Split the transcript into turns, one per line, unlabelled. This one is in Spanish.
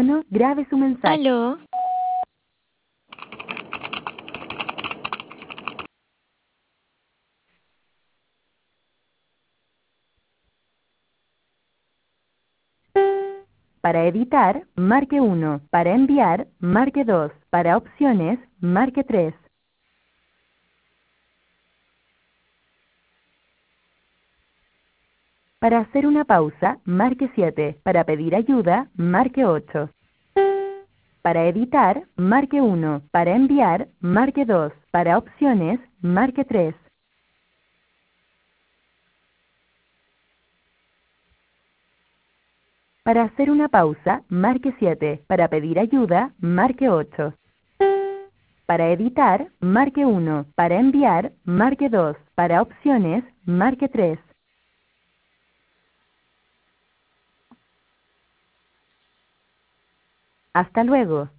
tono, grabe su mensaje.
¿Aló?
Para editar, marque 1. Para enviar, marque 2. Para opciones, marque 3. Para hacer una pausa, marque 7. Para pedir ayuda, marque 8. Para editar, marque 1. Para enviar, marque 2. Para opciones, marque 3. Para hacer una pausa, marque 7. Para pedir ayuda, marque 8. Para editar, marque 1. Para enviar, marque 2. Para opciones, marque 3. Hasta luego.